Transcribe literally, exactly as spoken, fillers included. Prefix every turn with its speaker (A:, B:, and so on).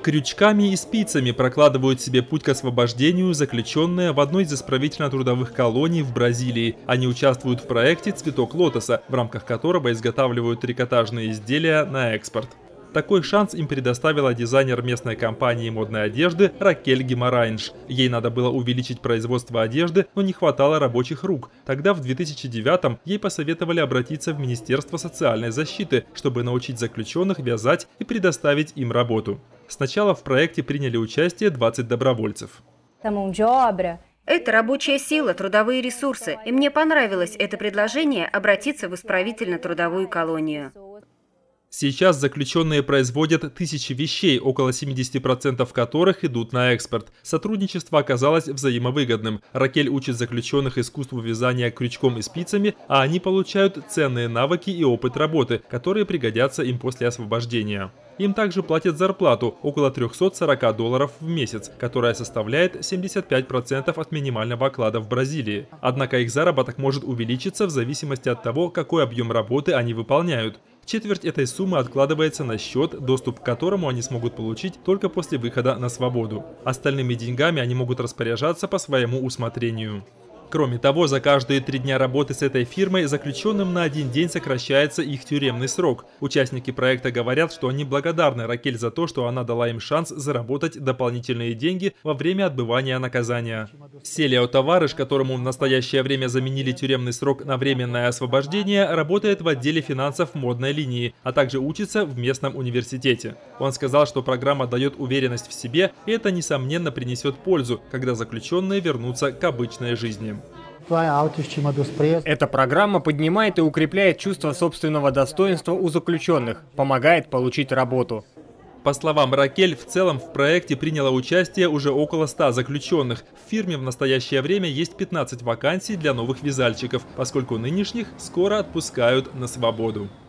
A: Крючками и спицами прокладывают себе путь к освобождению заключенные в одной из исправительно-трудовых колоний в Бразилии. Они участвуют в проекте «Цветок лотоса», в рамках которого изготавливают трикотажные изделия на экспорт. Такой шанс им предоставила дизайнер местной компании модной одежды Ракель Гимарайнш. Ей надо было увеличить производство одежды, но не хватало рабочих рук. Тогда в две тысячи девятом ей посоветовали обратиться в Министерство социальной защиты, чтобы научить заключенных вязать и предоставить им работу. Сначала в проекте приняли участие двадцать добровольцев.
B: Это рабочая сила, трудовые ресурсы. И мне понравилось это предложение обратиться в исправительно-трудовую колонию.
A: Сейчас заключенные производят тысячи вещей, около семидесяти процентов которых идут на экспорт. Сотрудничество оказалось взаимовыгодным. Ракель учит заключенных искусству вязания крючком и спицами, а они получают ценные навыки и опыт работы, которые пригодятся им после освобождения. Им также платят зарплату около трёхсот сорока долларов в месяц, которая составляет семьдесят пять процентов от минимального оклада в Бразилии. Однако их заработок может увеличиться в зависимости от того, какой объем работы они выполняют. Четверть этой суммы откладывается на счет, доступ к которому они смогут получить только после выхода на свободу. Остальными деньгами они могут распоряжаться по своему усмотрению. Кроме того, за каждые три дня работы с этой фирмой заключенным на один день сокращается их тюремный срок. Участники проекта говорят, что они благодарны Ракель за то, что она дала им шанс заработать дополнительные деньги во время отбывания наказания. Селио Таварыш, которому в настоящее время заменили тюремный срок на временное освобождение, работает в отделе финансов модной линии, а также учится в местном университете. Он сказал, что программа дает уверенность в себе, и это, несомненно, принесет пользу, когда заключенные вернутся к обычной жизни.
C: Эта программа поднимает и укрепляет чувство собственного достоинства у заключенных, помогает получить работу.
A: По словам Ракель, в целом в проекте приняло участие уже около ста заключенных. В фирме в настоящее время есть пятнадцать вакансий для новых вязальщиков, поскольку нынешних скоро отпускают на свободу.